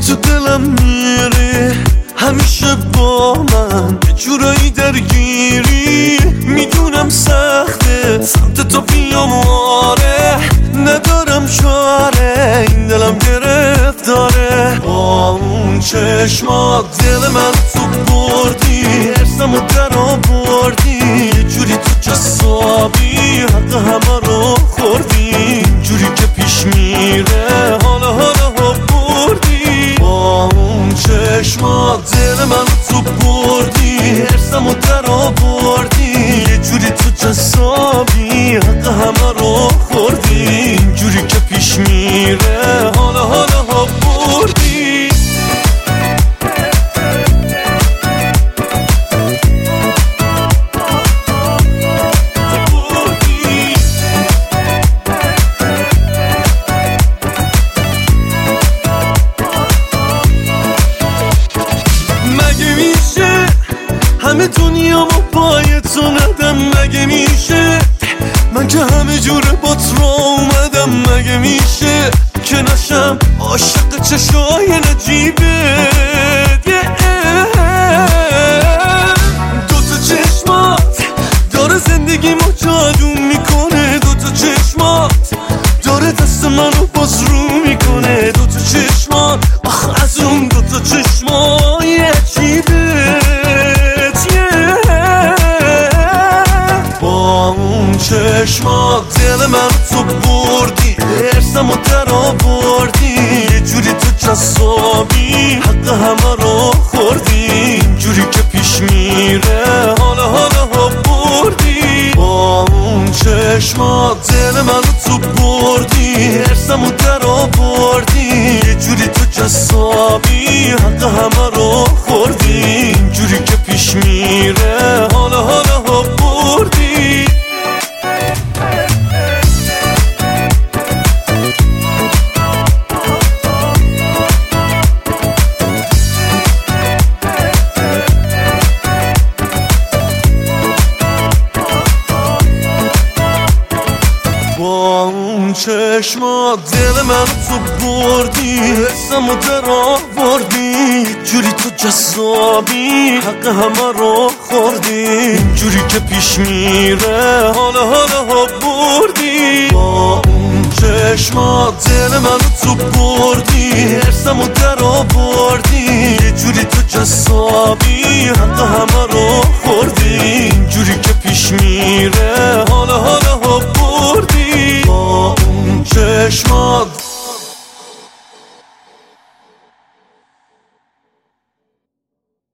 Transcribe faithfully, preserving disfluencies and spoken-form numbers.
تو دلم میره همیشه با من یه جورایی درگیری. میدونم سخته سمت تو بیام آره، ندارم چاره این دلم گرفتاره. با اون چشمات دل من تو بردی، ارسمو در آوردی، یه جوری تو جسابی حق همه رو خوردی. جوری که پیش میره حالا حالا ها بردی. با اون چشمات دل من تو بردی، ارسمو در آوردی، یه جوری تو جسابی حق همه رو خوردی. جوری که پیش میره حالا حالا ها بردی. همه دنیا ما پای تو ندم، مگه میشه من که همه جوره با تو اومدم. مگه میشه که نشم عاشق چشای نجیبت. دوتا چشمات داره زندگیمو جادو میکنه، دوتا چشمات داره دست منو باز رو میکنه. دوتا چشمات آخ از اون دوتا چشمای عجیبه. چشمات دل من تو بردی، ارسمو در آوردی، یه جوری تو جسابی حق همه رو خوردی. جوری که پیش میره حالا حالا ها بردی. با اون چشمات دل من تو بردی، ارسمو در آوردی، یه جوری تو جسابی حق همه رو خوردی. جوری که پیش میره حالا حالا ها بردی. با اون چشمات دل من تو بردی، حسمو در آوردی، جوری تو جسابی حق همه رو خوردی. جوری که پیش میره حالا حالا ها بردی. با اون چشمات دل من تو بردی، حسمو در آوردی، جوری تو جسابی حق همه رو خوردی. جوری که پیش میره حالا حالا ها بردی. با اون چشمات